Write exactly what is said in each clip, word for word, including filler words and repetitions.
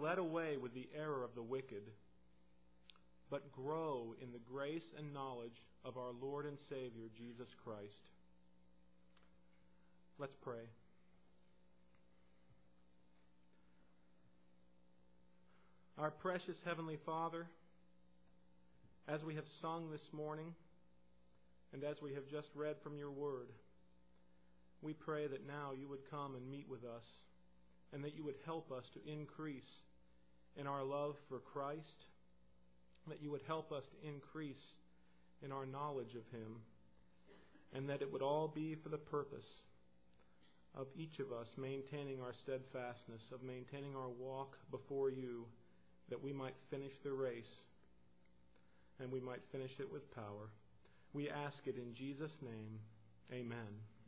led away with the error of the wicked, but grow in the grace and knowledge of our Lord and Savior, Jesus Christ. Let's pray. Our precious Heavenly Father, as we have sung this morning, and as we have just read from your word, we pray that now you would come and meet with us, and that you would help us to increase in our love for Christ, that you would help us to increase in our knowledge of Him, and that it would all be for the purpose of each of us maintaining our steadfastness, of maintaining our walk before you, that we might finish the race, and we might finish it with power. We ask it in Jesus' name. Amen.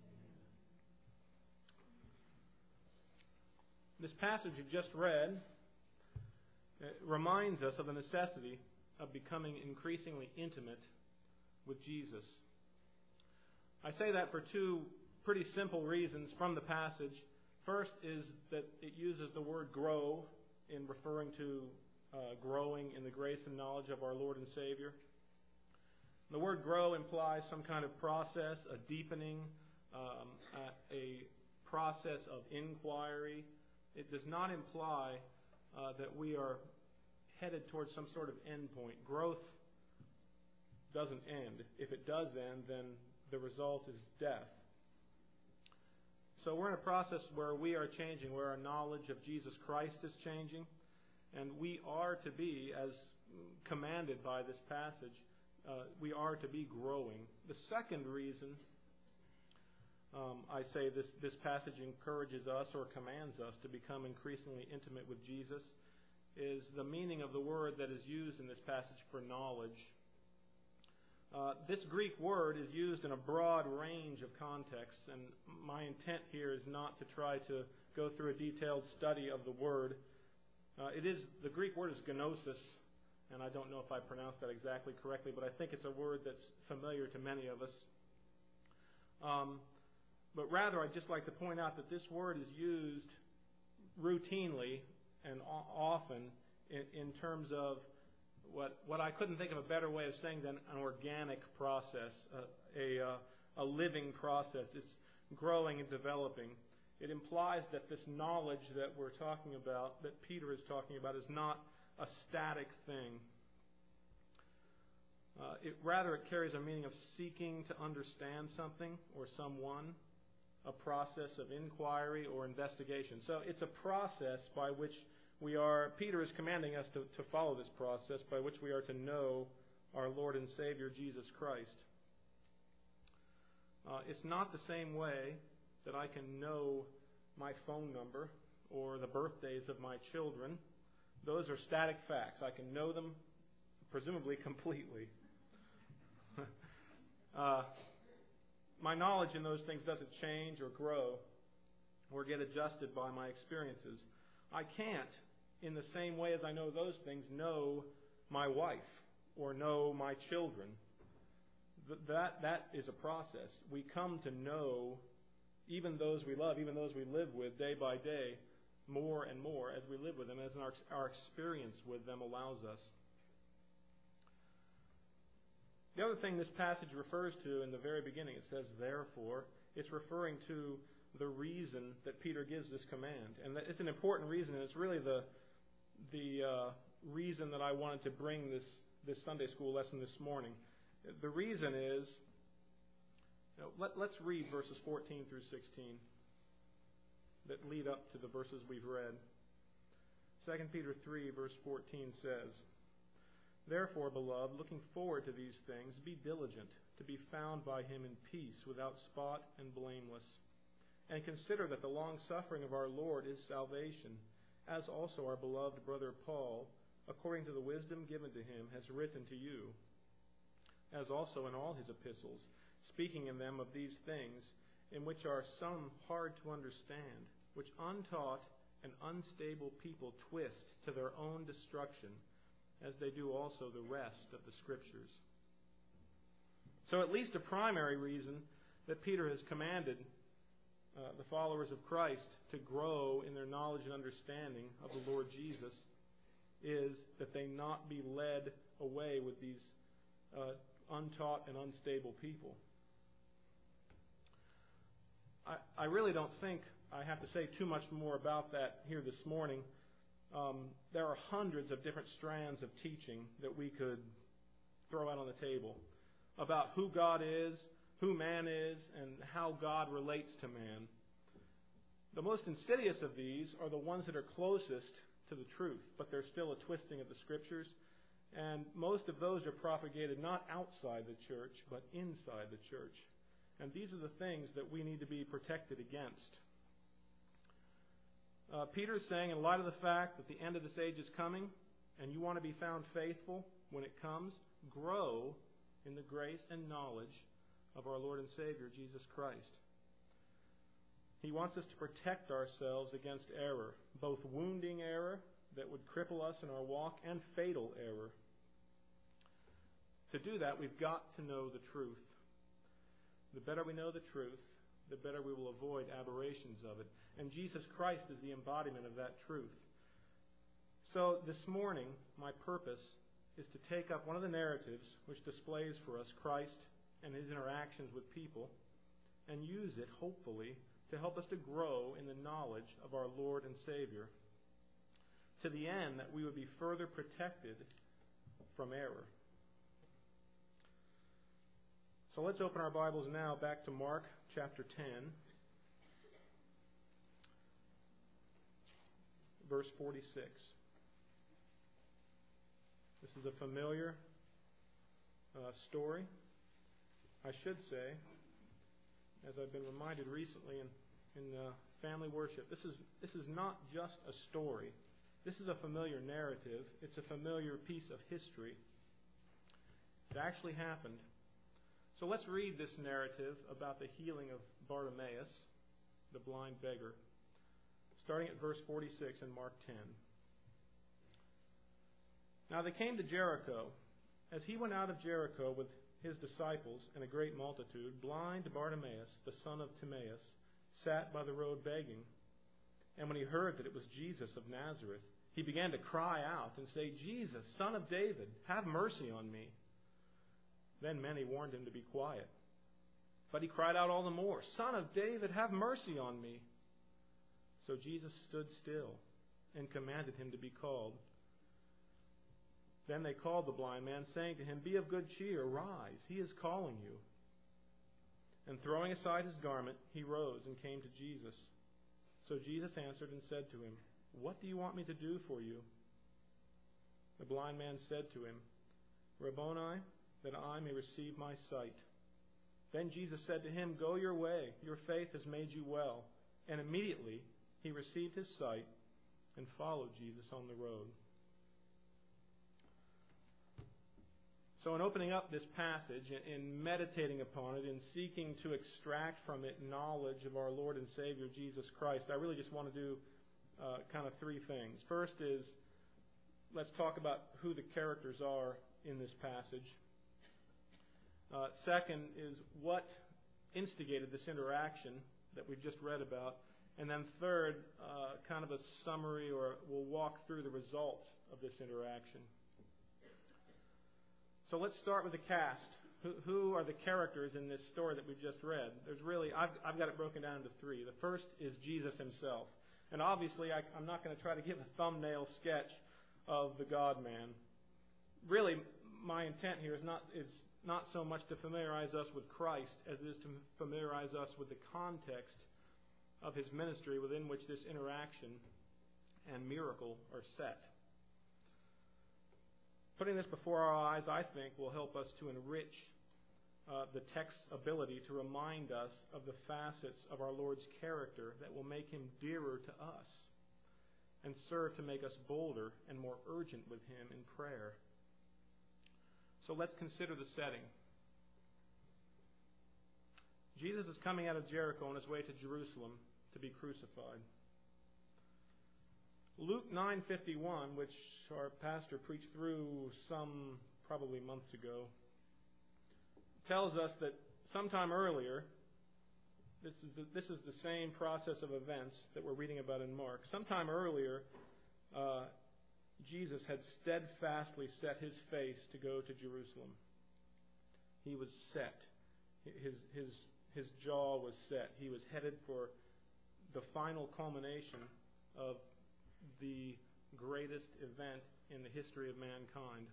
This passage you've just read reminds us of the necessity of becoming increasingly intimate with Jesus. I say that for two pretty simple reasons from the passage. First is that it uses the word grow in referring to uh, growing in the grace and knowledge of our Lord and Savior. The word grow implies some kind of process, a deepening, um, a, a process of inquiry. It does not imply uh, that we are headed towards some sort of end point. Growth doesn't end. If it does end, then the result is death. So we're in a process where we are changing, where our knowledge of Jesus Christ is changing, and we are to be, as commanded by this passage, uh, we are to be growing. The second reason Um, I say this, this passage encourages us or commands us to become increasingly intimate with Jesus is the meaning of the word that is used in this passage for knowledge. Uh, this Greek word is used in a broad range of contexts, and my intent here is not to try to go through a detailed study of the word. Uh, it is the Greek word is gnosis, and I don't know if I pronounced that exactly correctly, but I think it's a word that's familiar to many of us. Um, But rather, I'd just like to point out that this word is used routinely and often in, in terms of what what I couldn't think of a better way of saying than an organic process, a, a, a living process. It's growing and developing. It implies that this knowledge that we're talking about, that Peter is talking about, is not a static thing. Uh, it, rather, it carries a meaning of seeking to understand something or someone, a process of inquiry or investigation. So it's a process by which we are, Peter is commanding us to, to follow this process by which we are to know our Lord and Savior Jesus Christ. Uh, it's not the same way that I can know my phone number or the birthdays of my children. Those are static facts. I can know them presumably completely. uh, My knowledge in those things doesn't change or grow or get adjusted by my experiences. I can't, in the same way as I know those things, know my wife or know my children. That, that is a process. We come to know even those we love, even those we live with day by day, more and more as we live with them, as our, our experience with them allows us. The other thing this passage refers to in the very beginning, it says, therefore, it's referring to the reason that Peter gives this command. And that it's an important reason, and it's really the the uh, reason that I wanted to bring this, this Sunday school lesson this morning. The reason is, you know, let, let's read verses fourteen through sixteen that lead up to the verses we've read. Second Peter three, verse fourteen says, therefore, beloved, looking forward to these things, be diligent to be found by Him in peace, without spot and blameless. And consider that the long-suffering of our Lord is salvation, as also our beloved brother Paul, according to the wisdom given to him, has written to you, as also in all his epistles, speaking in them of these things, in which are some hard to understand, which untaught and unstable people twist to their own destruction, as they do also the rest of the Scriptures. So at least a primary reason that Peter has commanded uh, the followers of Christ to grow in their knowledge and understanding of the Lord Jesus is that they not be led away with these uh, untaught and unstable people. I, I really don't think I have to say too much more about that here this morning. Um, there are hundreds of different strands of teaching that we could throw out on the table about who God is, who man is, and how God relates to man. The most insidious of these are the ones that are closest to the truth, but they're still a twisting of the Scriptures. And most of those are propagated not outside the church, but inside the church. And these are the things that we need to be protected against. Uh, Peter is saying, in light of the fact that the end of this age is coming, and you want to be found faithful when it comes, grow in the grace and knowledge of our Lord and Savior, Jesus Christ. He wants us to protect ourselves against error, both wounding error that would cripple us in our walk and fatal error. To do that, we've got to know the truth. The better we know the truth, the better we will avoid aberrations of it. And Jesus Christ is the embodiment of that truth. So this morning, my purpose is to take up one of the narratives which displays for us Christ and His interactions with people and use it, hopefully, to help us to grow in the knowledge of our Lord and Savior, to the end that we would be further protected from error. So let's open our Bibles now back to Mark chapter ten, verse forty-six. This is a familiar uh, story, I should say, as I've been reminded recently in, in uh, family worship. This is, this is not just a story. This is a familiar narrative. It's a familiar piece of history. It actually happened. So let's read this narrative about the healing of Bartimaeus, the blind beggar, starting at verse forty-six in Mark ten. Now they came to Jericho. As he went out of Jericho with his disciples and a great multitude, blind Bartimaeus, the son of Timaeus, sat by the road begging. And when he heard that it was Jesus of Nazareth, he began to cry out and say, Jesus, Son of David, have mercy on me. Then many warned him to be quiet. But he cried out all the more, Son of David, have mercy on me. So Jesus stood still and commanded him to be called. Then they called the blind man, saying to him, Be of good cheer, rise, he is calling you. And throwing aside his garment, he rose and came to Jesus. So Jesus answered and said to him, What do you want me to do for you? The blind man said to him, Rabboni, that I may receive my sight. Then Jesus said to him, Go your way, your faith has made you well. And immediately he received his sight and followed Jesus on the road. So in opening up this passage, in meditating upon it, in seeking to extract from it knowledge of our Lord and Savior Jesus Christ, I really just want to do uh, kind of three things. First is, let's talk about who the characters are in this passage. Uh, second is what instigated this interaction that we've just read about. And then third, uh, kind of a summary, or we'll walk through the results of this interaction. So let's start with the cast. Who, who are the characters in this story that we've just read? There's really, I've, I've got it broken down into three. The first is Jesus himself. And obviously, I, I'm not going to try to give a thumbnail sketch of the God-man. Really, my intent here is not, is not so much to familiarize us with Christ as it is to familiarize us with the context of his ministry within which this interaction and miracle are set. Putting this before our eyes, I think, will help us to enrich uh, the text's ability to remind us of the facets of our Lord's character that will make him dearer to us and serve to make us bolder and more urgent with him in prayer. So let's consider the setting. Jesus is coming out of Jericho on his way to Jerusalem to be crucified. Luke nine fifty-one, which our pastor preached through some probably months ago, tells us that sometime earlier this is the, this is the same process of events that we're reading about in Mark. Sometime earlier, uh, Jesus had steadfastly set his face to go to Jerusalem. He was set. His his his jaw was set. He was headed for the final culmination of the greatest event in the history of mankind.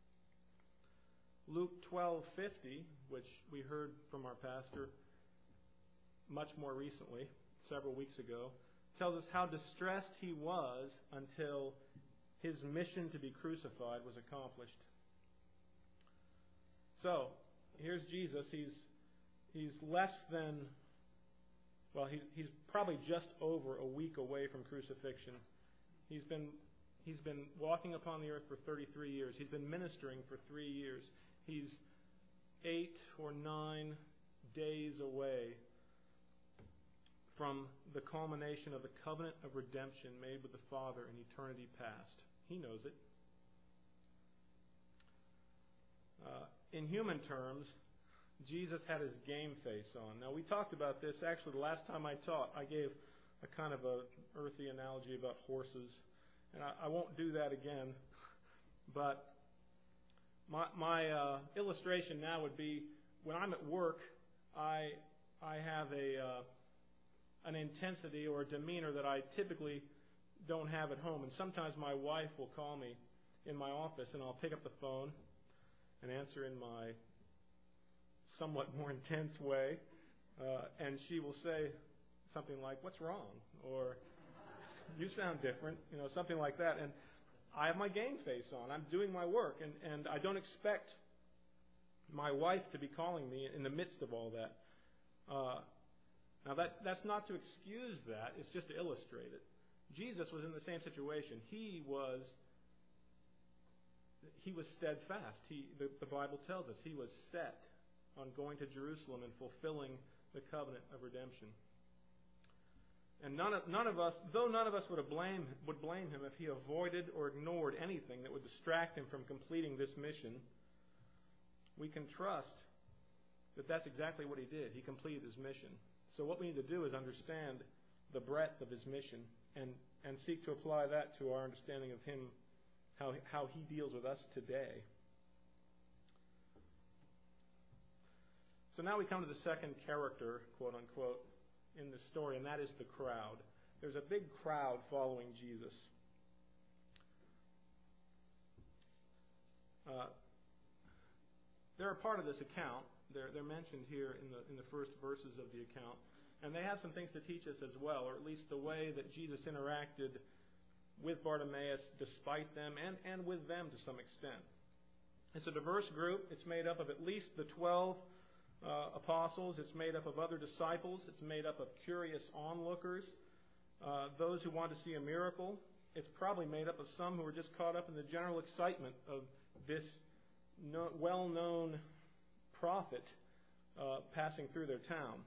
Luke twelve fifty, which we heard from our pastor much more recently, several weeks ago, tells us how distressed he was until his mission to be crucified was accomplished. So, here's Jesus. He's he's less than, well, he's he's probably just over a week away from crucifixion. He's been he's been walking upon the earth for thirty-three years. He's been ministering for three years. He's eight or nine days away from the culmination of the covenant of redemption made with the Father in eternity past. He knows it. Uh, in human terms, Jesus had his game face on. Now, we talked about this. Actually, the last time I taught, I gave a kind of a earthy analogy about horses. And I, I won't do that again. But my, my uh, illustration now would be, when I'm at work, I I have a uh, an intensity or a demeanor that I typically don't have at home. And sometimes my wife will call me in my office, and I'll pick up the phone and answer in my somewhat more intense way. Uh, and she will say something like, "What's wrong?" Or, "You sound different," you know, something like that. And I have my game face on. I'm doing my work, and, and I don't expect my wife to be calling me in the midst of all that. Uh, now, that that's not to excuse that. It's just to illustrate it. Jesus was in the same situation. He was he was steadfast. He, the, the Bible tells us he was set on going to Jerusalem and fulfilling the covenant of redemption. And none of, none of us, though none of us would have blame, would blame him if he avoided or ignored anything that would distract him from completing this mission, we can trust that that's exactly what he did. He completed his mission. So what we need to do is understand the breadth of his mission and, and seek to apply that to our understanding of him, how, how he deals with us today. So now we come to the second character, quote unquote, in the story, and that is the crowd. There's a big crowd following Jesus. Uh, they're a part of this account. They're, they're mentioned here in the in the first verses of the account. And they have some things to teach us as well, or at least the way that Jesus interacted with Bartimaeus despite them and, and with them to some extent. It's a diverse group. It's made up of at least the twelve Uh, apostles. It's made up of other disciples. It's made up of curious onlookers, uh, those who want to see a miracle. It's probably made up of some who are just caught up in the general excitement of this no, well-known prophet uh, passing through their town.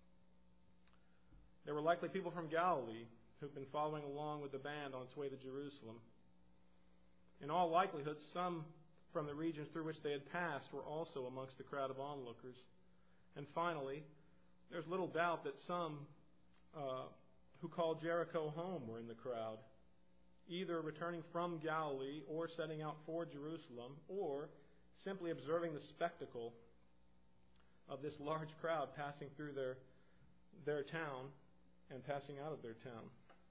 There were likely people from Galilee who've been following along with the band on its way to Jerusalem. In all likelihood, some from the regions through which they had passed were also amongst the crowd of onlookers. And finally, there's little doubt that some uh, who called Jericho home were in the crowd, either returning from Galilee or setting out for Jerusalem, or simply observing the spectacle of this large crowd passing through their their town and passing out of their town.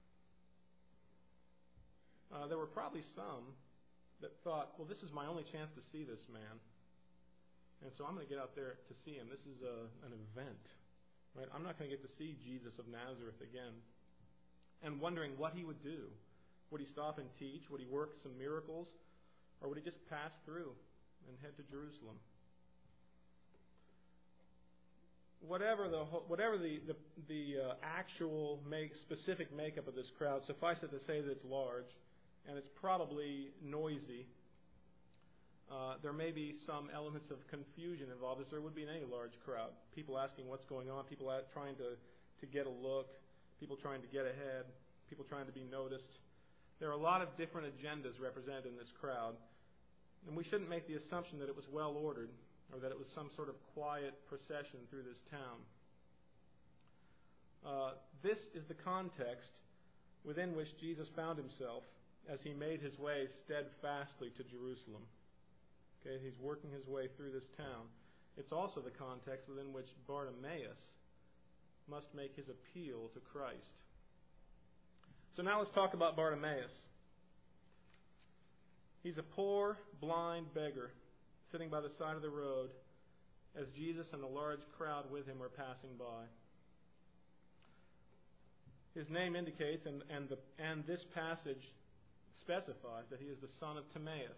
Uh, there were probably some that thought, well, this is my only chance to see this man. And so I'm going to get out there to see him. This is a, an event. Right? I'm not going to get to see Jesus of Nazareth again. And wondering what he would do. Would he stop and teach? Would he work some miracles? Or would he just pass through and head to Jerusalem? Whatever the whatever the the, the uh, actual make, specific makeup of this crowd, suffice it to say that it's large, and it's probably noisy. Uh, there may be some elements of confusion involved, as there would be in any large crowd. People asking what's going on, people trying to, to get a look, people trying to get ahead, people trying to be noticed. There are a lot of different agendas represented in this crowd. And we shouldn't make the assumption that it was well ordered or that it was some sort of quiet procession through this town. Uh, this is the context within which Jesus found himself as he made his way steadfastly to Jerusalem. Okay, he's working his way through this town. It's also the context within which Bartimaeus must make his appeal to Christ. So now let's talk about Bartimaeus. He's a poor, blind beggar sitting by the side of the road as Jesus and a large crowd with him are passing by. His name indicates, and, and, the, and this passage specifies, that he is the son of Timaeus.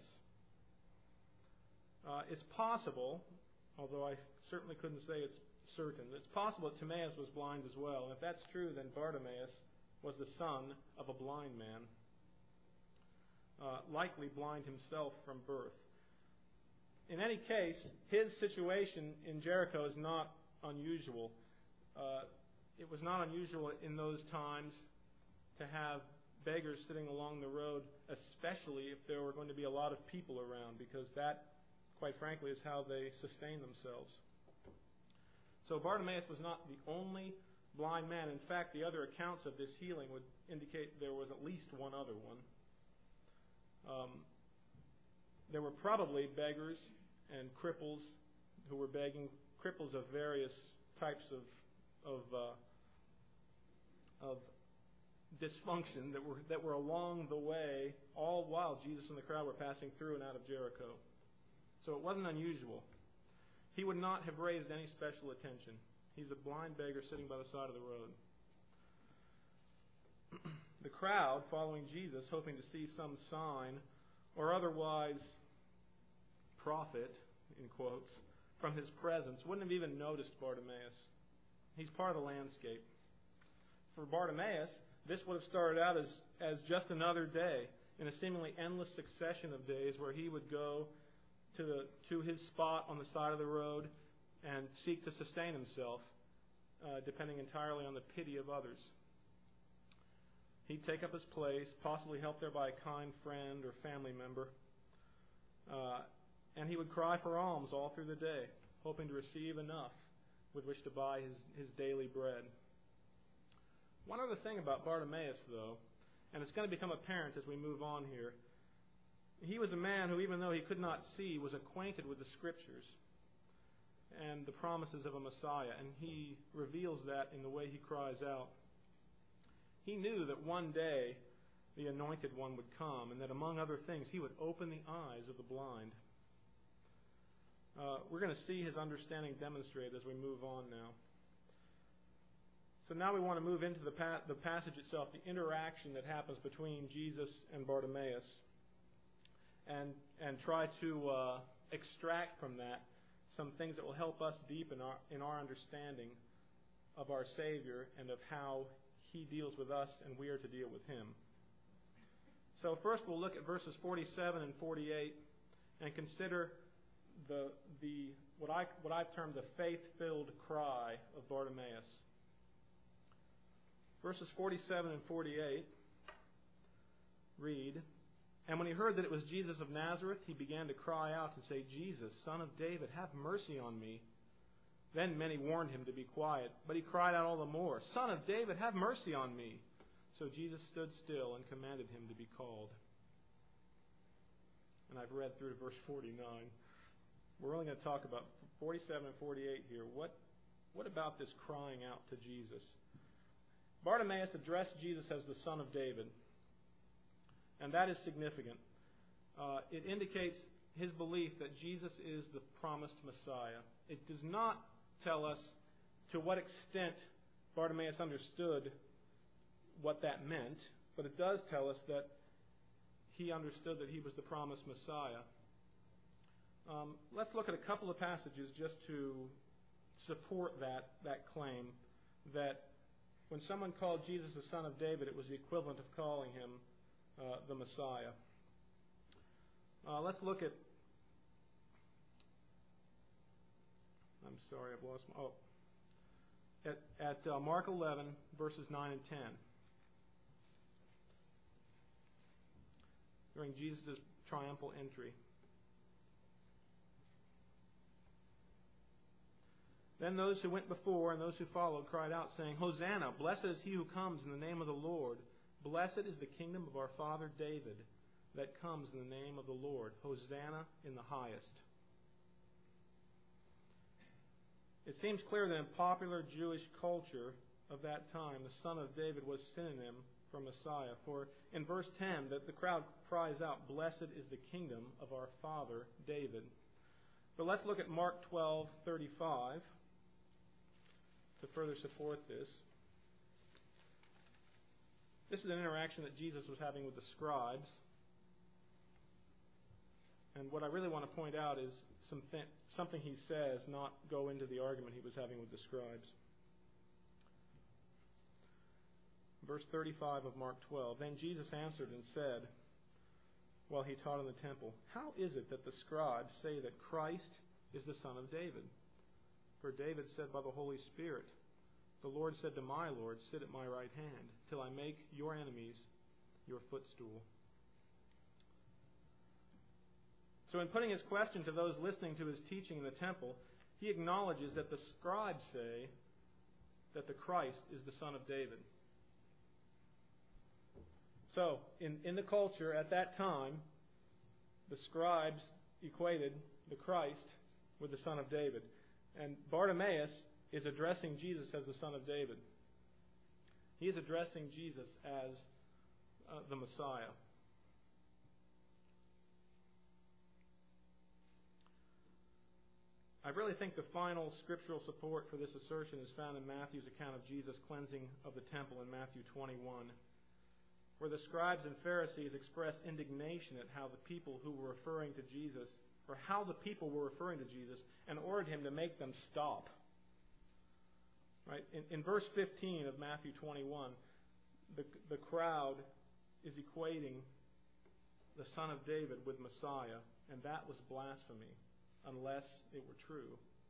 Uh, it's possible, although I certainly couldn't say it's certain, it's possible that Timaeus was blind as well. And if that's true, then Bartimaeus was the son of a blind man, uh, likely blind himself from birth. In any case, his situation in Jericho is not unusual. Uh, it was not unusual in those times to have beggars sitting along the road, especially if there were going to be a lot of people around, because that, quite frankly, is how they sustain themselves. So Bartimaeus was not the only blind man. In fact, the other accounts of this healing would indicate there was at least one other one. Um, there were probably beggars and cripples who were begging, cripples of various types of of uh, of dysfunction that were that were along the way, all while Jesus and the crowd were passing through and out of Jericho. So it wasn't unusual. He would not have raised any special attention. He's a blind beggar sitting by the side of the road. The crowd following Jesus, hoping to see some sign or otherwise profit, in quotes, from his presence, wouldn't have even noticed Bartimaeus. He's part of the landscape. For Bartimaeus, this would have started out as, as just another day in a seemingly endless succession of days where he would go to the, to his spot on the side of the road and seek to sustain himself, uh, depending entirely on the pity of others. He'd take up his place, possibly helped there by a kind friend or family member, uh, and he would cry for alms all through the day, hoping to receive enough with which to buy his, his daily bread. One other thing about Bartimaeus, though, and it's going to become apparent as we move on here, he was a man who, even though he could not see, was acquainted with the Scriptures and the promises of a Messiah, and he reveals that in the way he cries out. He knew that one day the Anointed One would come, and that among other things, he would open the eyes of the blind. Uh, we're going to see his understanding demonstrated as we move on now. So now we want to move into the, pa- the passage itself, the interaction that happens between Jesus and Bartimaeus, and and try to uh, extract from that some things that will help us deep in our in our understanding of our Savior and of how He deals with us and we are to deal with Him. So first we'll look at verses forty-seven and forty-eight and consider the the what I what I've termed the faith-filled cry of Bartimaeus. Verses forty-seven and forty-eight read, "And when he heard that it was Jesus of Nazareth, he began to cry out and say, 'Jesus, Son of David, have mercy on me.' Then many warned him to be quiet, but he cried out all the more, 'Son of David, have mercy on me.' So Jesus stood still and commanded him to be called." And I've read through to verse forty-nine. We're only going to talk about forty-seven and forty-eight here. What, what about this crying out to Jesus? Bartimaeus addressed Jesus as the Son of David, and that is significant. Uh, it indicates his belief that Jesus is the promised Messiah. It does not tell us to what extent Bartimaeus understood what that meant, but it does tell us that he understood that he was the promised Messiah. Um, let's look at a couple of passages just to support that, that claim that when someone called Jesus the Son of David, it was the equivalent of calling him uh, the Messiah. Uh, let's look at I'm sorry, I've lost my... Oh. At, at uh, Mark eleven, verses nine and ten. During Jesus' triumphal entry. Then those who went before and those who followed cried out, saying, Hosanna, blessed is he who comes in the name of the Lord. Blessed is the kingdom of our father David that comes in the name of the Lord. Hosanna in the highest. It seems clear that in popular Jewish culture of that time, the Son of David was synonym for Messiah. For in verse ten, that the crowd cries out, Blessed is the kingdom of our father David. But let's look at Mark twelve thirty-five to further support this. This is an interaction that Jesus was having with the scribes. And what I really want to point out is something, something he says, not go into the argument he was having with the scribes. Verse thirty-five of Mark twelve, Then Jesus answered and said, while he taught in the temple, How is it that the scribes say that Christ is the son of David? For David said by the Holy Spirit, The Lord said to my Lord, Sit at my right hand, till I make your enemies your footstool. So in putting his question to those listening to his teaching in the temple, he acknowledges that the scribes say that the Christ is the son of David. So, in, in the culture at that time, the scribes equated the Christ with the son of David. And Bartimaeus is addressing Jesus as the son of David. He is addressing Jesus as uh, the Messiah. I really think the final scriptural support for this assertion is found in Matthew's account of Jesus' cleansing of the temple in Matthew twenty-one, where the scribes and Pharisees expressed indignation at how the people who were referring to Jesus, or how the people were referring to Jesus, and ordered him to make them stop. Right? In, in verse fifteen of Matthew twenty-one, the, the crowd is equating the Son of David with Messiah, and that was blasphemy, unless it were true.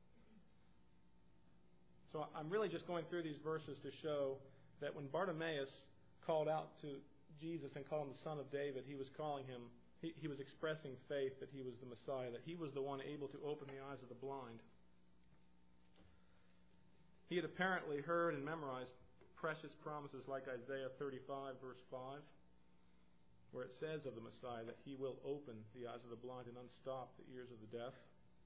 So I'm really just going through these verses to show that when Bartimaeus called out to Jesus and called him the Son of David, he was calling him, he, he was expressing faith that he was the Messiah, that he was the one able to open the eyes of the blind. He had apparently heard and memorized precious promises like Isaiah thirty-five, verse five, where it says of the Messiah that he will open the eyes of the blind and unstop the ears of the deaf.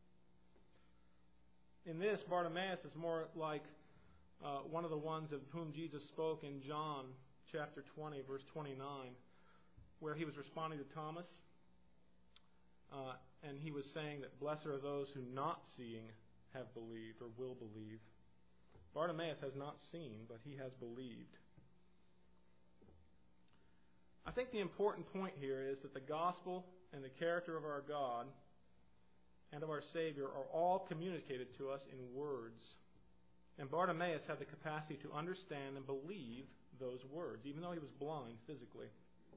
In this, Bartimaeus is more like uh, one of the ones of whom Jesus spoke in John chapter twenty, verse twenty-nine, where he was responding to Thomas, uh, and he was saying that blessed are those who not seeing have believed or will believe. Bartimaeus has not seen, but he has believed. I think the important point here is that the gospel and the character of our God and of our Savior are all communicated to us in words. And Bartimaeus had the capacity to understand and believe those words, even though he was blind physically.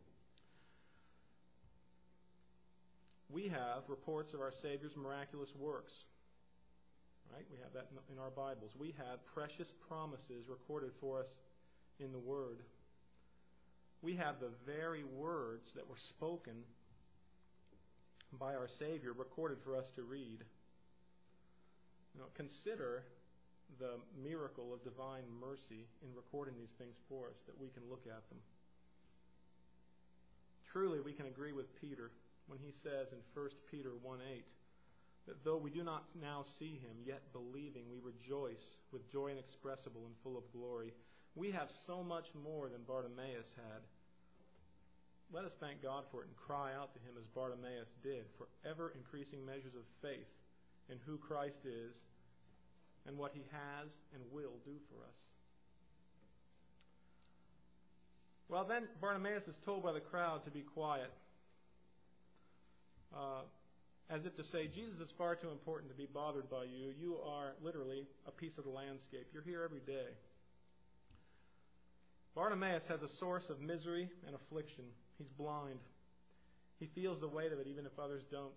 We have reports of our Savior's miraculous works. Right? We have that in our Bibles. We have precious promises recorded for us in the Word. We have the very words that were spoken by our Savior recorded for us to read. You know, consider the miracle of divine mercy in recording these things for us, that we can look at them. Truly, we can agree with Peter when he says in First Peter one eight that though we do not now see him, yet believing we rejoice with joy inexpressible and full of glory. We have so much more than Bartimaeus had. Let us thank God for it and cry out to him as Bartimaeus did for ever increasing measures of faith in who Christ is and what he has and will do for us. Well, then Bartimaeus is told by the crowd to be quiet, uh, as if to say, Jesus is far too important to be bothered by you. You are literally a piece of the landscape. You're here every day. Bartimaeus has a source of misery and affliction. He's blind. He feels the weight of it even if others don't.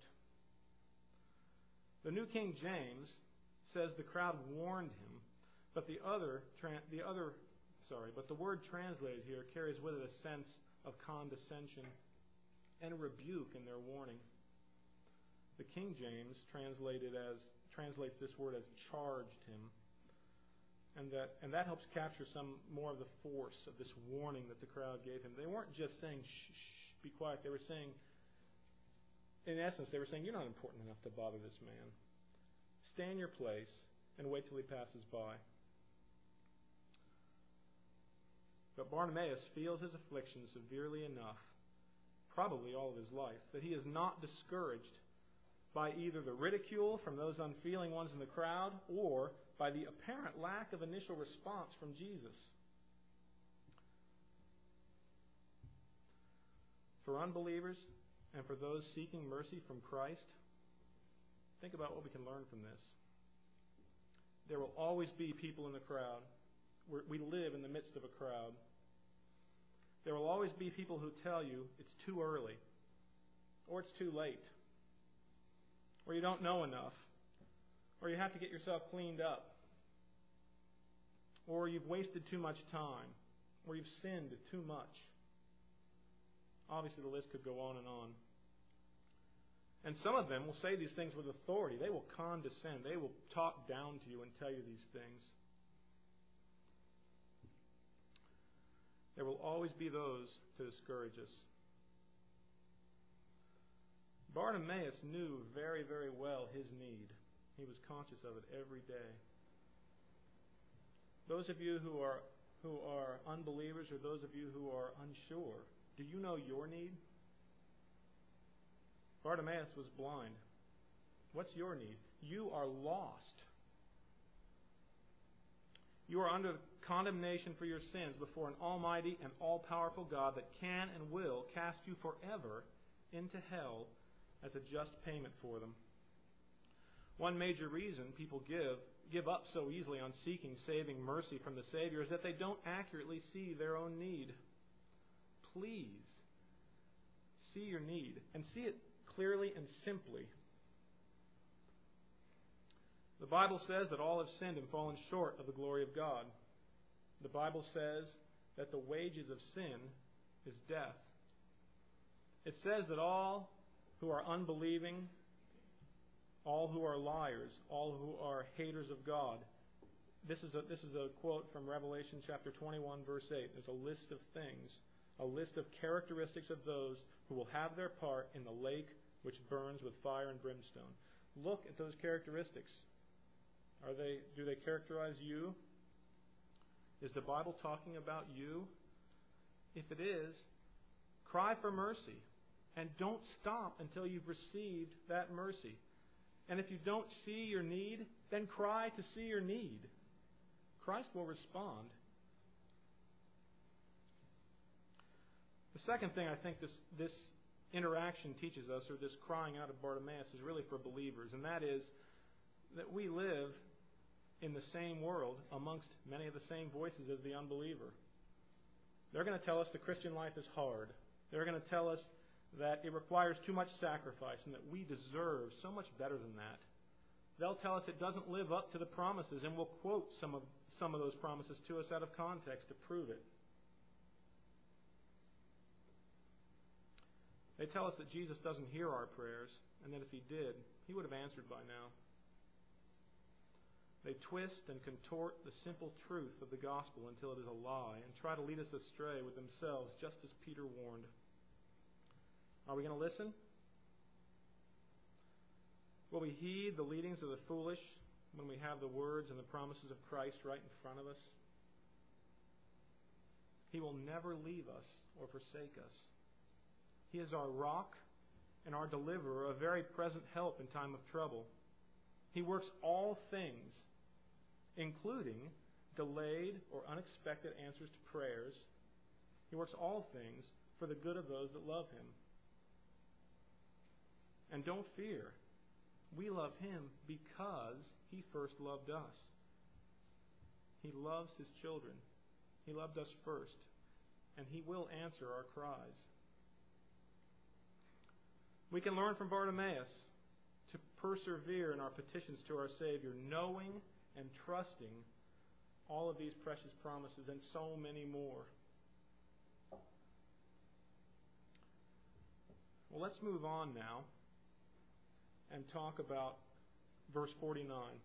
The New King James says the crowd warned him, but the other, the other, sorry, but the word translated here carries with it a sense of condescension and rebuke in their warning. The King James translated as translates this word as charged him. And that and that helps capture some more of the force of this warning that the crowd gave him. They weren't just saying, shh, shh, be quiet. They were saying, in essence, they were saying, you're not important enough to bother this man. Stay in your place and wait till he passes by. But Bartimaeus feels his affliction severely enough, probably all of his life, that he is not discouraged by either the ridicule from those unfeeling ones in the crowd or by the apparent lack of initial response from Jesus. For unbelievers and for those seeking mercy from Christ, think about what we can learn from this. There will always be people in the crowd. We're, we live in the midst of a crowd. There will always be people who tell you it's too early, or it's too late, or you don't know enough, or you have to get yourself cleaned up, or you've wasted too much time, or you've sinned too much. Obviously, the list could go on and on. And some of them will say these things with authority. They will condescend. They will talk down to you and tell you these things. There will always be those to discourage us. Bartimaeus knew very, very well his need. He was conscious of it every day. Those of you who are who are unbelievers, or those of you who are unsure, do you know your need? Bartimaeus was blind. What's your need? You are lost. You are under condemnation for your sins before an almighty and all-powerful God that can and will cast you forever into hell as a just payment for them. One major reason people give give up so easily on seeking saving mercy from the Savior is that they don't accurately see their own need. Please see your need and see it clearly and simply. The Bible says that all have sinned and fallen short of the glory of God. The Bible says that the wages of sin is death. It says that all who are unbelieving, all who are liars, all who are haters of God. This is a, this is a quote from Revelation chapter twenty-one, verse eight. There's a list of things, a list of characteristics of those who will have their part in the lake which burns with fire and brimstone. Look at those characteristics. Are they? Do they characterize you? Is the Bible talking about you? If it is, cry for mercy. And don't stop until you've received that mercy. And if you don't see your need, then cry to see your need. Christ will respond. The second thing I think this, this interaction teaches us, or this crying out of Bartimaeus, is really for believers. And that is that we live in the same world amongst many of the same voices as the unbeliever. They're going to tell us the Christian life is hard. They're going to tell us that it requires too much sacrifice and that we deserve so much better than that. They'll tell us it doesn't live up to the promises, and we'll quote some of some of those promises to us out of context to prove it. They tell us that Jesus doesn't hear our prayers, and that if He did, He would have answered by now. They twist and contort the simple truth of the gospel until it is a lie and try to lead us astray with themselves, just as Peter warned. Are we going to listen? Will we heed the leadings of the foolish when we have the words and the promises of Christ right in front of us? He will never leave us or forsake us. He is our rock and our deliverer, a very present help in time of trouble. He works all things, including delayed or unexpected answers to prayers. He works all things for the good of those that love Him. And don't fear. We love Him because He first loved us. He loves His children. He loved us first. And He will answer our cries. We can learn from Bartimaeus to persevere in our petitions to our Savior, knowing and trusting all of these precious promises and so many more. Well, let's move on now and talk about verse forty-nine.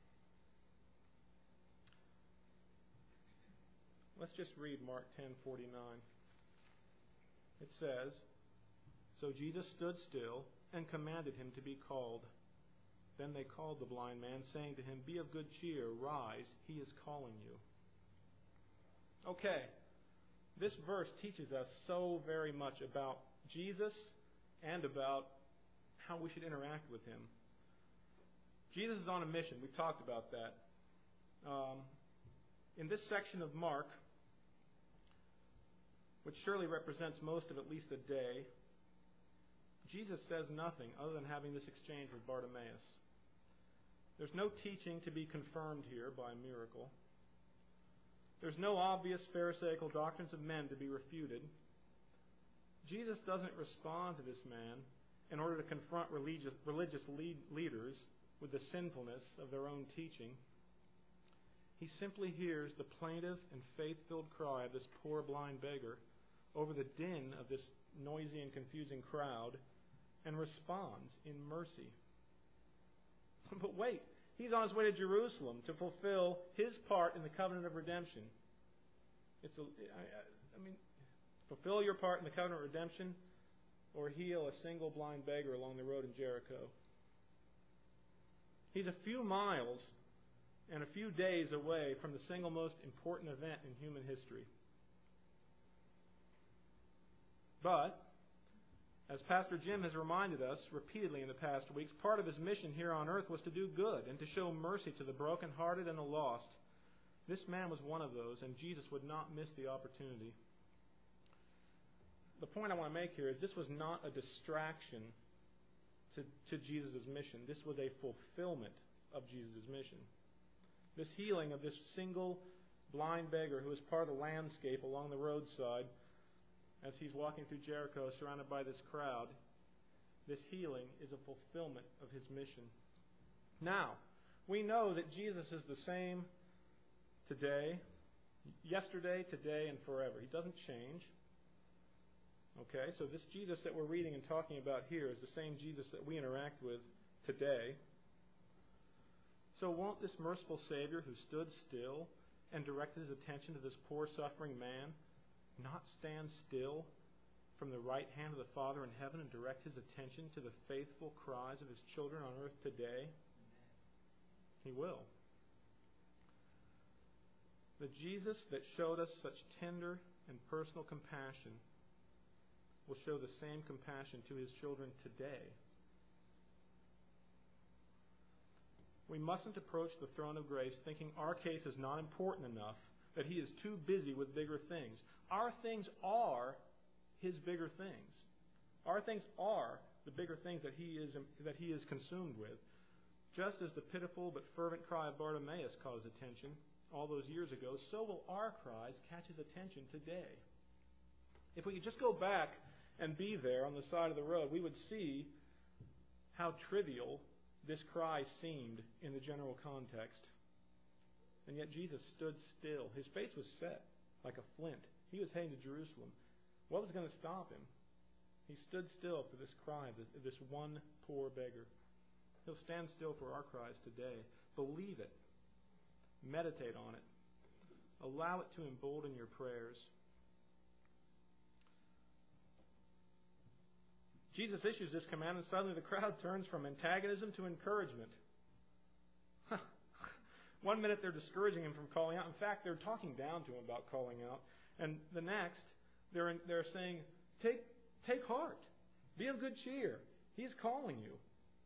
Let's just read Mark ten forty-nine. It says, "So Jesus stood still and commanded him to be called. Then they called the blind man, saying to him, 'Be of good cheer, rise, he is calling you.'" Okay, this verse teaches us so very much about Jesus and about how we should interact with him. Jesus is on a mission. We've talked about that. Um, in this section of Mark, which surely represents most of at least a day, Jesus says nothing other than having this exchange with Bartimaeus. There's no teaching to be confirmed here by a miracle. There's no obvious Pharisaical doctrines of men to be refuted. Jesus doesn't respond to this man in order to confront religious, religious lead, leaders with the sinfulness of their own teaching. He simply hears the plaintive and faith-filled cry of this poor blind beggar over the din of this noisy and confusing crowd and responds in mercy. But wait, he's on his way to Jerusalem to fulfill his part in the covenant of redemption. It's a, I, I mean, fulfill your part in the covenant of redemption or heal a single blind beggar along the road in Jericho. He's a few miles and a few days away from the single most important event in human history. But, as Pastor Jim has reminded us repeatedly in the past weeks, part of his mission here on earth was to do good and to show mercy to the brokenhearted and the lost. This man was one of those, and Jesus would not miss the opportunity. The point I want to make here is this was not a distraction to, to Jesus' mission. This was a fulfillment of Jesus' mission. This healing of this single blind beggar who is part of the landscape along the roadside as he's walking through Jericho surrounded by this crowd, this healing is a fulfillment of his mission. Now, we know that Jesus is the same today, yesterday, today, and forever. He doesn't change. Okay, so this Jesus that we're reading and talking about here is the same Jesus that we interact with today. So won't this merciful Savior who stood still and directed his attention to this poor suffering man not stand still from the right hand of the Father in heaven and direct his attention to the faithful cries of his children on earth today? He will. The Jesus that showed us such tender and personal compassion will show the same compassion to his children today. We mustn't approach the throne of grace thinking our case is not important enough, that he is too busy with bigger things. Our things are his bigger things. Our things are the bigger things that he is that he is consumed with. Just as the pitiful but fervent cry of Bartimaeus caused attention all those years ago, so will our cries catch his attention today. If we could just go back and be there on the side of the road, we would see how trivial this cry seemed in the general context. And yet Jesus stood still. His face was set like a flint. He was heading to Jerusalem. What was going to stop him? He stood still for this cry of this one poor beggar. He'll stand still for our cries today. Believe it. Meditate on it. Allow it to embolden your prayers. Jesus issues this command, and suddenly the crowd turns from antagonism to encouragement. One minute they're discouraging him from calling out. In fact, they're talking down to him about calling out. And the next, they're in, they're saying, take, take heart. Be of good cheer. He's calling you.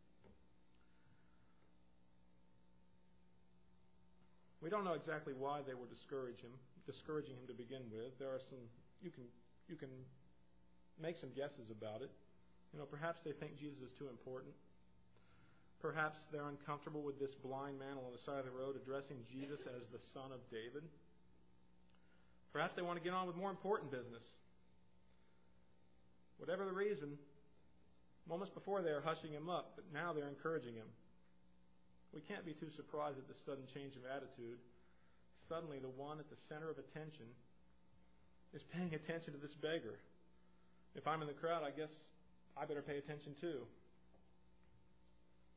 We don't know exactly why they were discouraging him, discouraging him to begin with. There are some, you can, you can make some guesses about it. You know, perhaps they think Jesus is too important. Perhaps they're uncomfortable with this blind man on the side of the road addressing Jesus as the Son of David. Perhaps they want to get on with more important business. Whatever the reason, moments before they are hushing him up, but now they're encouraging him. We can't be too surprised at this sudden change of attitude. Suddenly, the one at the center of attention is paying attention to this beggar. If I'm in the crowd, I guess I better pay attention too.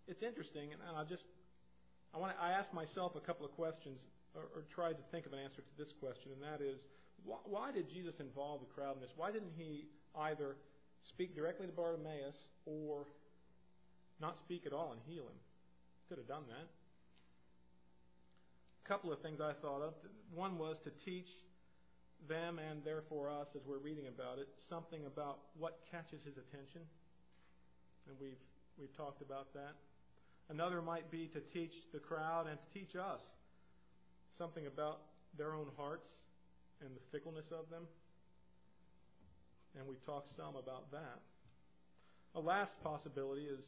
it's interesting, and I just I want to, I asked myself a couple of questions, or, or tried to think of an answer to this question, and that is, why, why did Jesus involve the crowd in this? Why didn't he either speak directly to Bartimaeus or not speak at all and heal him? Could have done that. A couple of things I thought of. One was to teach them and therefore us, as we're reading about it, something about what catches his attention. And we've we've talked about that. Another might be to teach the crowd and to teach us something about their own hearts and the fickleness of them. And we've talked some about that. A last possibility is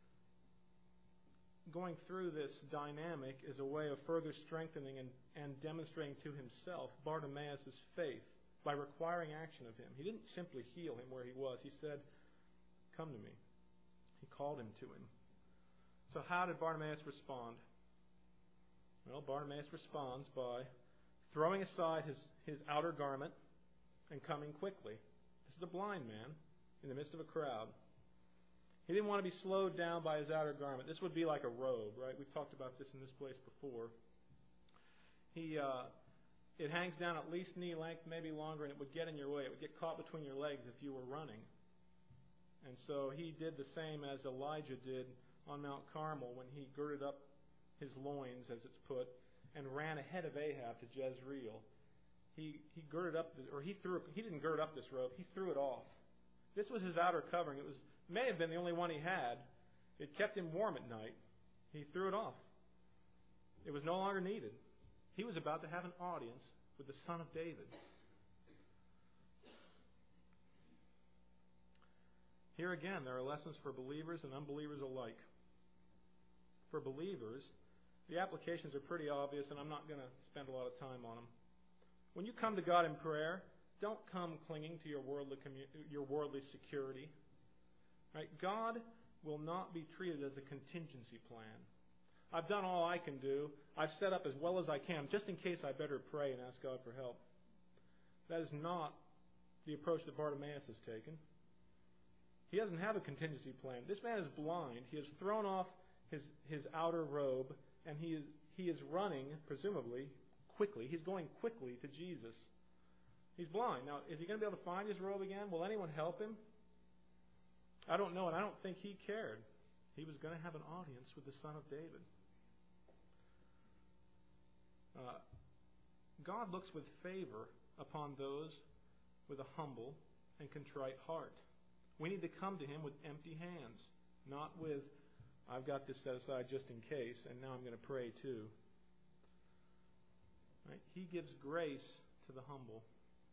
going through this dynamic is a way of further strengthening and, and demonstrating to himself Bartimaeus' faith by requiring action of him. He didn't simply heal him where he was. He said, "Come to me." He called him to him. So how did Bartimaeus respond? Well, Bartimaeus responds by throwing aside his, his outer garment and coming quickly. This is a blind man in the midst of a crowd. He didn't want to be slowed down by his outer garment. This would be like a robe, right? We've talked about this in this place before. He, uh, it hangs down at least knee length, maybe longer, and it would get in your way. It would get caught between your legs if you were running. And so he did the same as Elijah did on Mount Carmel when he girded up his loins, as it's put, and ran ahead of Ahab to Jezreel. He he girded up, the, or he threw. He didn't gird up this robe. He threw it off. This was his outer covering. It was may have been the only one he had. It kept him warm at night. He threw it off. It was no longer needed. He was about to have an audience with the Son of David. Here again, there are lessons for believers and unbelievers alike. For believers, the applications are pretty obvious, and I'm not going to spend a lot of time on them. When you come to God in prayer, don't come clinging to your worldly commu- your worldly security. Right? God will not be treated as a contingency plan. I've done all I can do. I've set up as well as I can, just in case I better pray and ask God for help. That is not the approach that Bartimaeus has taken. He doesn't have a contingency plan. This man is blind. He has thrown off his, his outer robe, and he is, he is running, presumably, quickly. He's going quickly to Jesus. He's blind. Now, is he going to be able to find his robe again? Will anyone help him? I don't know, and I don't think he cared. He was going to have an audience with the Son of David. Uh, God looks with favor upon those with a humble and contrite heart. We need to come to Him with empty hands, not with, "I've got this set aside just in case, and now I'm going to pray too." Right? He gives grace to the humble.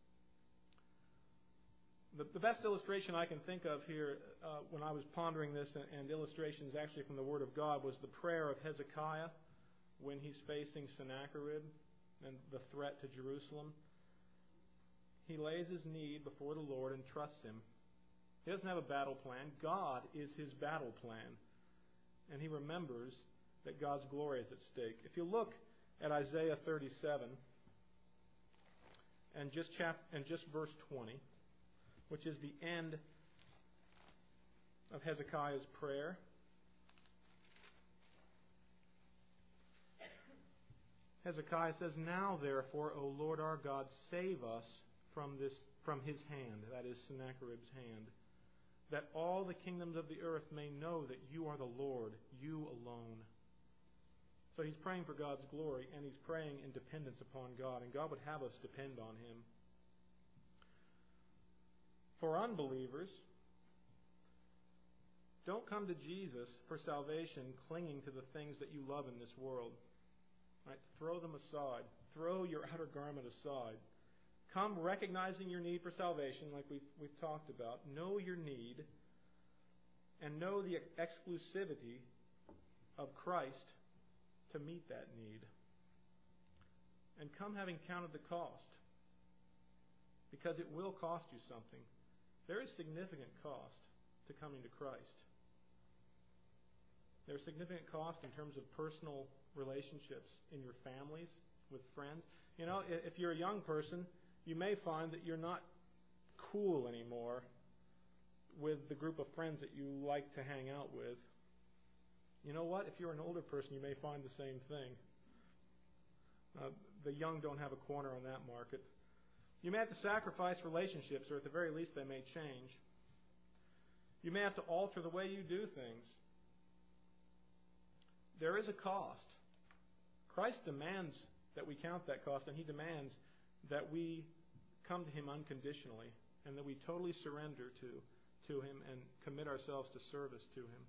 The, the best illustration I can think of here uh, when I was pondering this, and, and illustrations actually from the Word of God, was the prayer of Hezekiah when he's facing Sennacherib and the threat to Jerusalem. He lays his need before the Lord and trusts Him. He doesn't have a battle plan. God is his battle plan. And he remembers that God's glory is at stake. If you look at Isaiah thirty-seven and just chap- and just verse twenty, which is the end of Hezekiah's prayer. Hezekiah says, "Now therefore, O Lord our God, save us from this from his hand," that is Sennacherib's hand, "that all the kingdoms of the earth may know that you are the Lord, you alone." So he's praying for God's glory, and he's praying in dependence upon God, and God would have us depend on Him. For unbelievers, don't come to Jesus for salvation clinging to the things that you love in this world. Right? Throw them aside. Throw your outer garment aside. Come recognizing your need for salvation, like we've, we've talked about. Know your need, and know the exclusivity of Christ to meet that need. And come having counted the cost, because it will cost you something. There is significant cost to coming to Christ. There's significant cost in terms of personal relationships in your families, with friends. You know, if you're a young person, you may find that you're not cool anymore with the group of friends that you like to hang out with. You know what? If you're an older person, you may find the same thing. Uh, the young don't have a corner on that market. You may have to sacrifice relationships, or at the very least they may change. You may have to alter the way you do things. There is a cost. Christ demands that we count that cost, and He demands that we come to Him unconditionally and that we totally surrender to, to Him and commit ourselves to service to Him.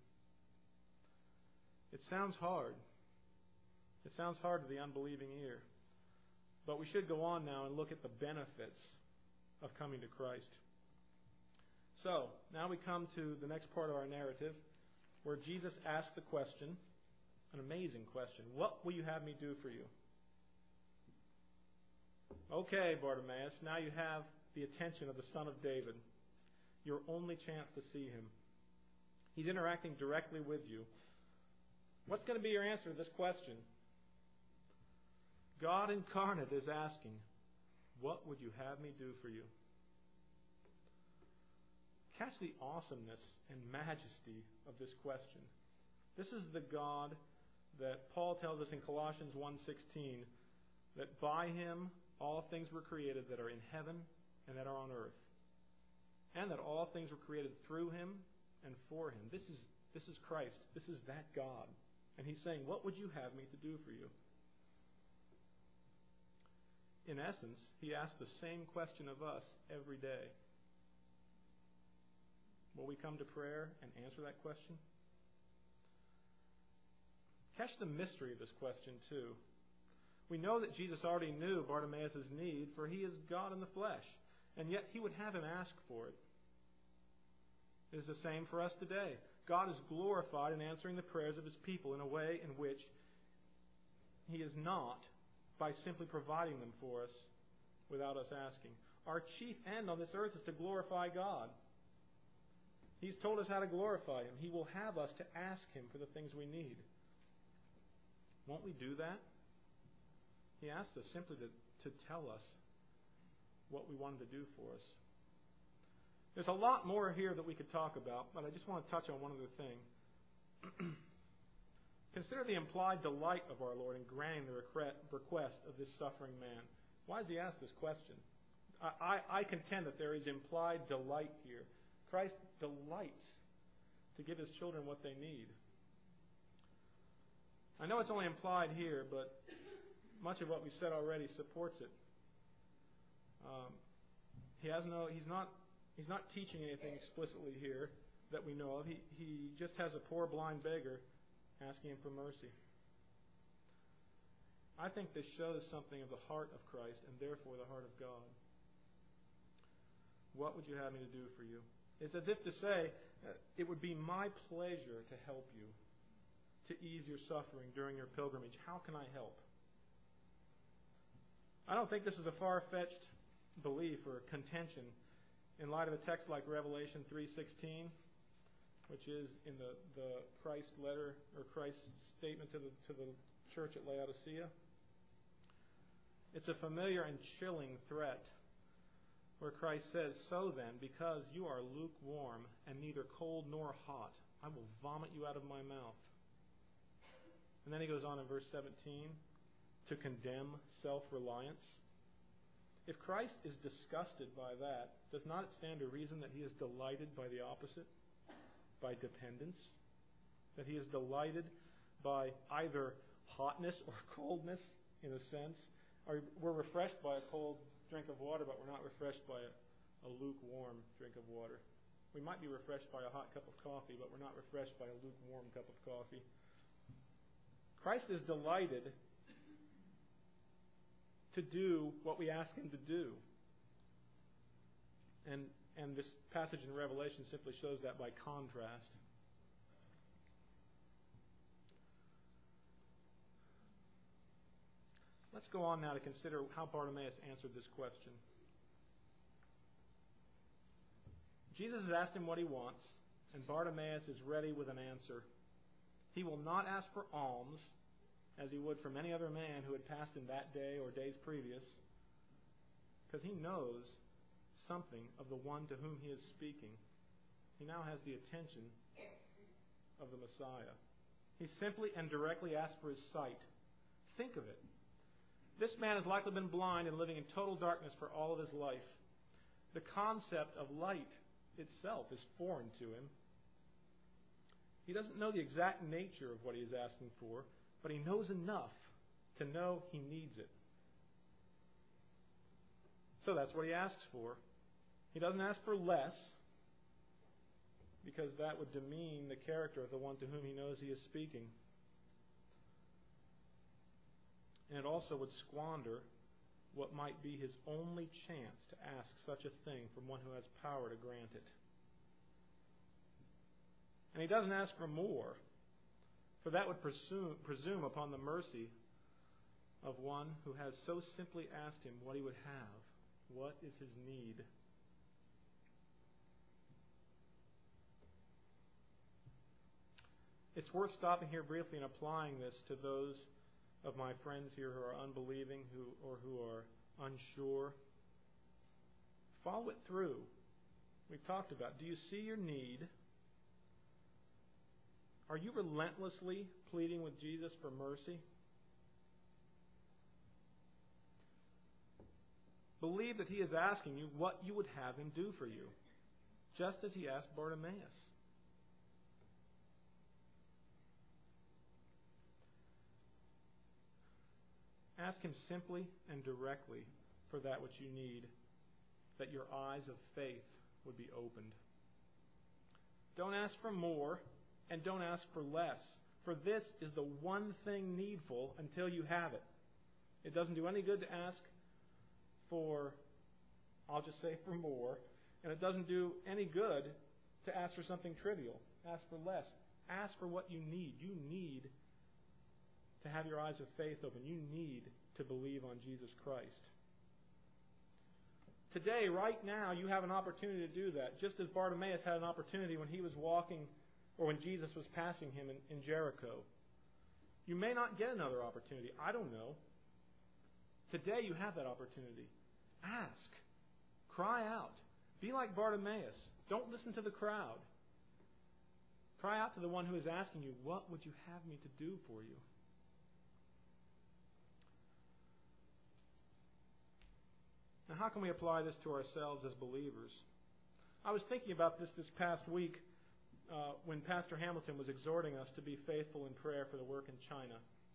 It sounds hard. It sounds hard to the unbelieving ear. But we should go on now and look at the benefits of coming to Christ. So, now we come to the next part of our narrative where Jesus asked the question, an amazing question, what will you have me do for you? Okay, Bartimaeus, now you have the attention of the Son of David. Your only chance to see Him. He's interacting directly with you. What's going to be your answer to this question? God incarnate is asking, what would you have me do for you? Catch the awesomeness and majesty of this question. This is the God that Paul tells us in Colossians one sixteen, that by Him all things were created that are in heaven and that are on earth. And that all things were created through Him and for Him. This is, this is Christ. This is that God. And He's saying, what would you have me to do for you? In essence, He asks the same question of us every day. Will we come to prayer and answer that question? Catch the mystery of this question, too. We know that Jesus already knew Bartimaeus' need, for He is God in the flesh. And yet He would have him ask for it. It is the same for us today. God is glorified in answering the prayers of His people in a way in which He is not by simply providing them for us without us asking. Our chief end on this earth is to glorify God. He's told us how to glorify Him. He will have us to ask Him for the things we need. Won't we do that? He asked us simply to, to tell us what we want Him to do for us. There's a lot more here that we could talk about, but I just want to touch on one other thing. Consider the implied delight of our Lord in granting the request of this suffering man. Why does He ask this question? I, I, I contend that there is implied delight here. Christ delights to give His children what they need. I know it's only implied here, but much of what we said already supports it. Um, he has no. He's not. He's not teaching anything explicitly here that we know of. He he just has a poor blind beggar asking Him for mercy. I think this shows something of the heart of Christ and therefore the heart of God. What would you have me to do for you? It's as if to say, uh, it would be my pleasure to help you, to ease your suffering during your pilgrimage. How can I help? I don't think this is a far-fetched belief or contention in light of a text like Revelation three sixteen, which is in the, the Christ letter or Christ's statement to the to the church at Laodicea. It's a familiar and chilling threat where Christ says, "So then, because you are lukewarm and neither cold nor hot, I will vomit you out of my mouth." And then He goes on in verse seventeen to condemn self-reliance. If Christ is disgusted by that, does not it stand to reason that He is delighted by the opposite? By dependence? That He is delighted by either hotness or coldness, in a sense? Or we're refreshed by a cold drink of water, but we're not refreshed by a, a lukewarm drink of water. We might be refreshed by a hot cup of coffee, but we're not refreshed by a lukewarm cup of coffee. Christ is delighted to do what we ask Him to do. And and this passage in Revelation simply shows that by contrast. Let's go on now to consider how Bartimaeus answered this question. Jesus has asked him what he wants, and Bartimaeus is ready with an answer. He will not ask for alms, as he would from any other man who had passed in that day or days previous, because he knows something of the one to whom he is speaking. He now has the attention of the Messiah. He simply and directly asked for his sight. Think of it. This man has likely been blind and living in total darkness for all of his life. The concept of light itself is foreign to him. He doesn't know the exact nature of what he is asking for, but he knows enough to know he needs it. So that's what he asks for. He doesn't ask for less, because that would demean the character of the one to whom he knows he is speaking. And it also would squander what might be his only chance to ask such a thing from one who has power to grant it. And he doesn't ask for more, for that would presume, presume upon the mercy of one who has so simply asked him what he would have. What is his need? It's worth stopping here briefly and applying this to those of my friends here who are unbelieving who or who are unsure. Follow it through. We've talked about, do you see your need? Are you relentlessly pleading with Jesus for mercy? Believe that he is asking you what you would have him do for you, just as he asked Bartimaeus. Ask him simply and directly for that which you need, that your eyes of faith would be opened. Don't ask for more, and don't ask for less, for this is the one thing needful until you have it. It doesn't do any good to ask for, I'll just say for more, and it doesn't do any good to ask for something trivial. Ask for less. Ask for what you need. You need to have your eyes of faith open. You need to believe on Jesus Christ. Today, right now, you have an opportunity to do that, just as Bartimaeus had an opportunity when he was walking, or when Jesus was passing him in, in Jericho. You may not get another opportunity. I don't know. Today, you have that opportunity. Ask. Cry out. Be like Bartimaeus. Don't listen to the crowd. Cry out to the one who is asking you, what would you have me to do for you? Now, how can we apply this to ourselves as believers? I was thinking about this this past week uh, when Pastor Hamilton was exhorting us to be faithful in prayer for the work in China.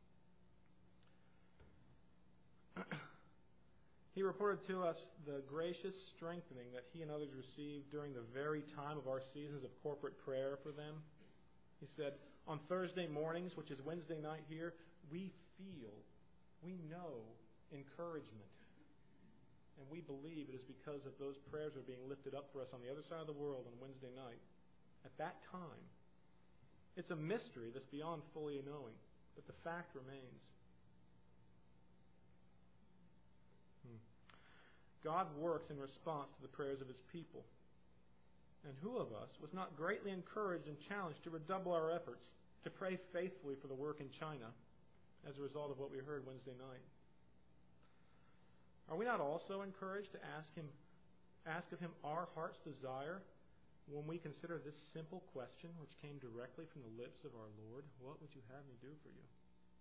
He reported to us the gracious strengthening that he and others received during the very time of our seasons of corporate prayer for them. He said, on Thursday mornings, which is Wednesday night here, we feel, we know encouragement. And we believe it is because of those prayers that are being lifted up for us on the other side of the world on Wednesday night. At that time, it's a mystery that's beyond fully knowing, but the fact remains. Hmm. God works in response to the prayers of His people. And who of us was not greatly encouraged and challenged to redouble our efforts to pray faithfully for the work in China as a result of what we heard Wednesday night? Are we not also encouraged to ask Him, ask of Him our heart's desire when we consider this simple question which came directly from the lips of our Lord? What would you have me do for you?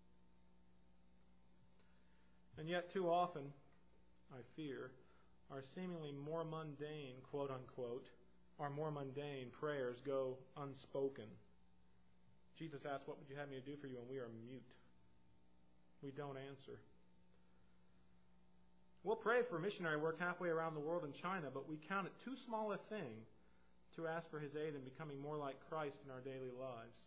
And yet too often, I fear, our seemingly more mundane, quote unquote, our more mundane prayers go unspoken. Jesus asked, what would you have me to do for you? And we are mute. We don't answer. We'll pray for missionary work halfway around the world in China, but we count it too small a thing to ask for His aid in becoming more like Christ in our daily lives.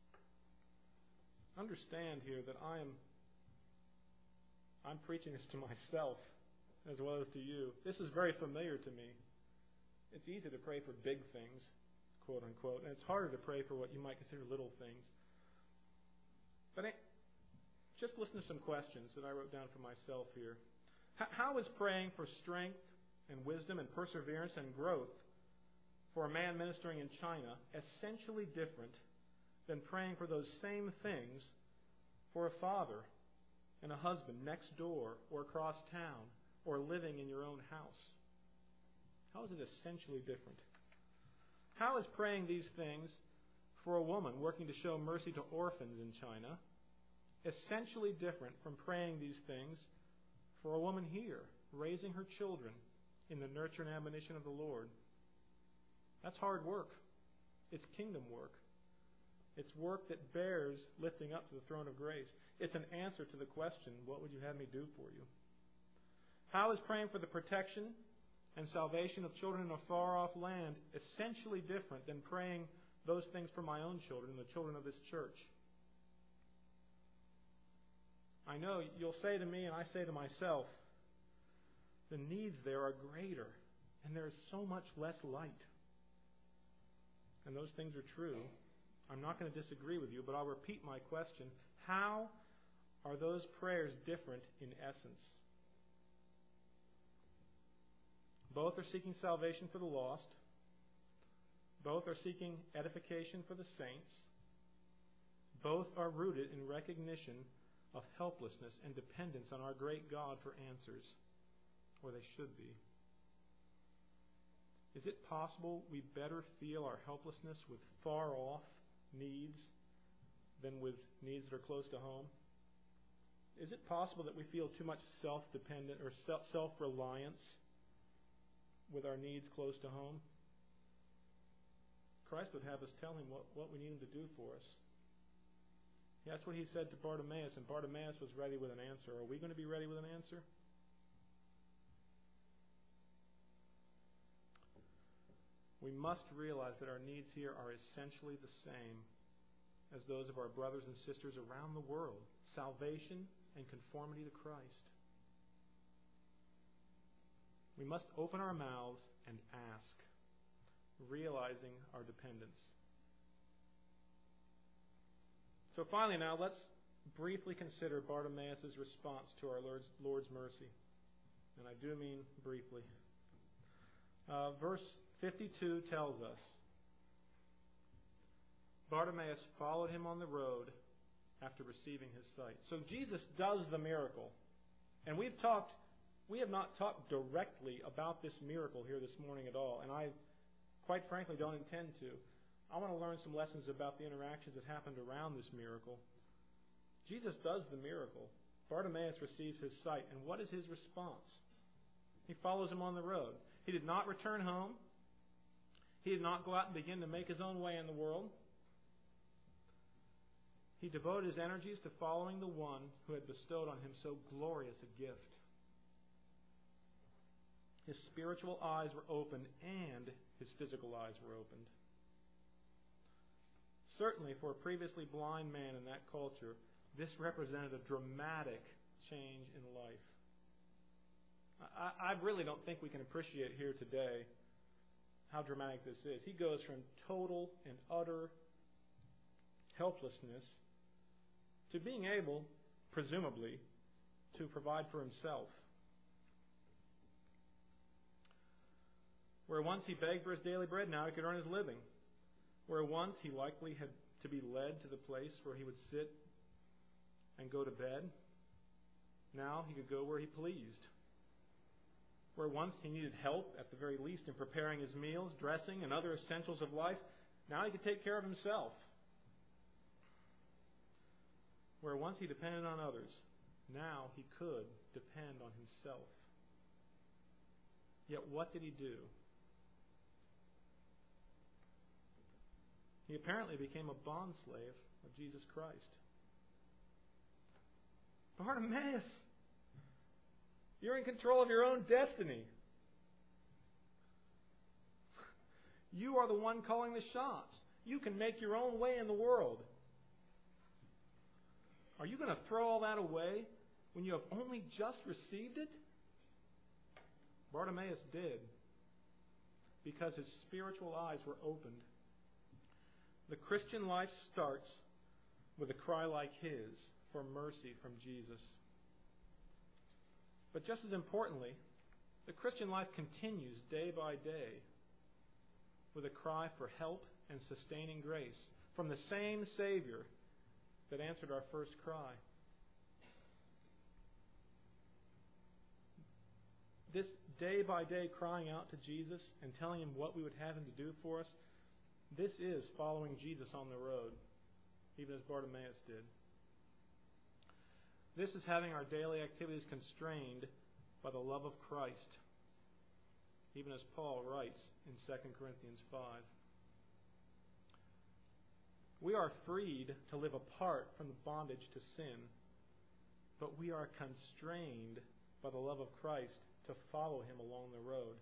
Understand here that I am I'm preaching this to myself as well as to you. This is very familiar to me. It's easy to pray for big things, quote unquote, and it's harder to pray for what you might consider little things. But just listen to some questions that I wrote down for myself here. How is praying for strength and wisdom and perseverance and growth for a man ministering in China essentially different than praying for those same things for a father and a husband next door or across town or living in your own house? How is it essentially different? How is praying these things for a woman working to show mercy to orphans in China, essentially different from praying these things for a woman here, raising her children in the nurture and admonition of the Lord. That's hard work. It's kingdom work. It's work that bears lifting up to the throne of grace. It's an answer to the question, what would you have me do for you? How is praying for the protection and salvation of children in a far-off land essentially different than praying those things for my own children, the children of this church? I know you'll say to me, and I say to myself, the needs there are greater, and there is so much less light. And those things are true. I'm not going to disagree with you, but I'll repeat my question. How are those prayers different in essence? Both are seeking salvation for the lost. Both are seeking edification for the saints. Both are rooted in recognition of helplessness and dependence on our great God for answers, or they should be. Is it possible we better feel our helplessness with far-off needs than with needs that are close to home? Is it possible that we feel too much self-dependent or self-reliance with our needs close to home? Christ would have us tell him what, what we need him to do for us. That's what he said to Bartimaeus, and Bartimaeus was ready with an answer. Are we going to be ready with an answer? We must realize that our needs here are essentially the same as those of our brothers and sisters around the world. Salvation and conformity to Christ. We must open our mouths and ask, realizing our dependence. So finally now, let's briefly consider Bartimaeus' response to our Lord's, Lord's mercy. And I do mean briefly. Uh, verse fifty-two tells us, Bartimaeus followed him on the road after receiving his sight. So Jesus does the miracle. And we've talked, we have not talked directly about this miracle here this morning at all. And I, quite frankly, don't intend to. I want to learn some lessons about the interactions that happened around this miracle. Jesus does the miracle. Bartimaeus receives his sight. And what is his response? He follows him on the road. He did not return home. He did not go out and begin to make his own way in the world. He devoted his energies to following the one who had bestowed on him so glorious a gift. His spiritual eyes were opened and his physical eyes were opened. Certainly, for a previously blind man in that culture, this represented a dramatic change in life. I, I really don't think we can appreciate here today how dramatic this is. He goes from total and utter helplessness to being able, presumably, to provide for himself. Where once he begged for his daily bread, now he could earn his living. Where once he likely had to be led to the place where he would sit and go to bed, now he could go where he pleased. Where once he needed help, at the very least, in preparing his meals, dressing, and other essentials of life, now he could take care of himself. Where once he depended on others, now he could depend on himself. Yet what did he do? He apparently became a bondslave of Jesus Christ. Bartimaeus, you're in control of your own destiny. You are the one calling the shots. You can make your own way in the world. Are you going to throw all that away when you have only just received it? Bartimaeus did, because his spiritual eyes were opened. The Christian life starts with a cry like his for mercy from Jesus. But just as importantly, the Christian life continues day by day with a cry for help and sustaining grace from the same Savior that answered our first cry. This day by day crying out to Jesus and telling him what we would have him to do for us, This is following Jesus on the road, even as Bartimaeus did. This is having our daily activities constrained by the love of Christ, even as Paul writes in Second Corinthians five. We are freed to live apart from the bondage to sin, but we are constrained by the love of Christ to follow Him along the road.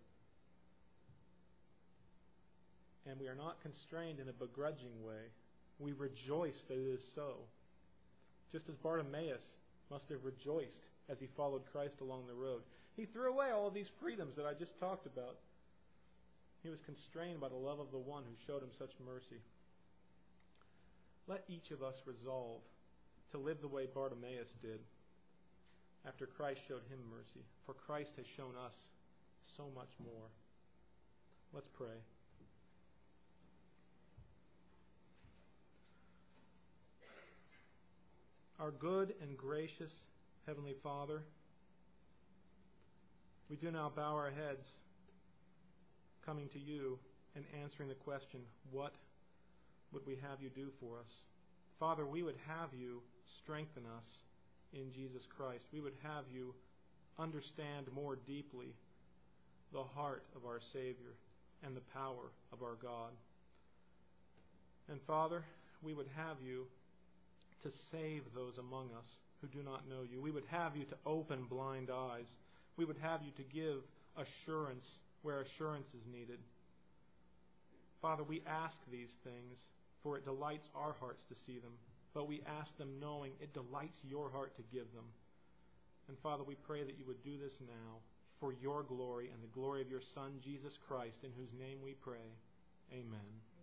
And we are not constrained in a begrudging way. We rejoice that it is so. Just as Bartimaeus must have rejoiced as he followed Christ along the road. He threw away all of these freedoms that I just talked about. He was constrained by the love of the one who showed him such mercy. Let each of us resolve to live the way Bartimaeus did after Christ showed him mercy. For Christ has shown us so much more. Let's pray. Our good and gracious Heavenly Father, we do now bow our heads, coming to you and answering the question, what would we have you do for us? Father, we would have you strengthen us in Jesus Christ. We would have you understand more deeply the heart of our Savior and the power of our God. And Father, we would have you to save those among us who do not know you. We would have you to open blind eyes. We would have you to give assurance where assurance is needed. Father, we ask these things, for it delights our hearts to see them. But we ask them knowing it delights your heart to give them. And Father, we pray that you would do this now for your glory and the glory of your Son, Jesus Christ, in whose name we pray. Amen.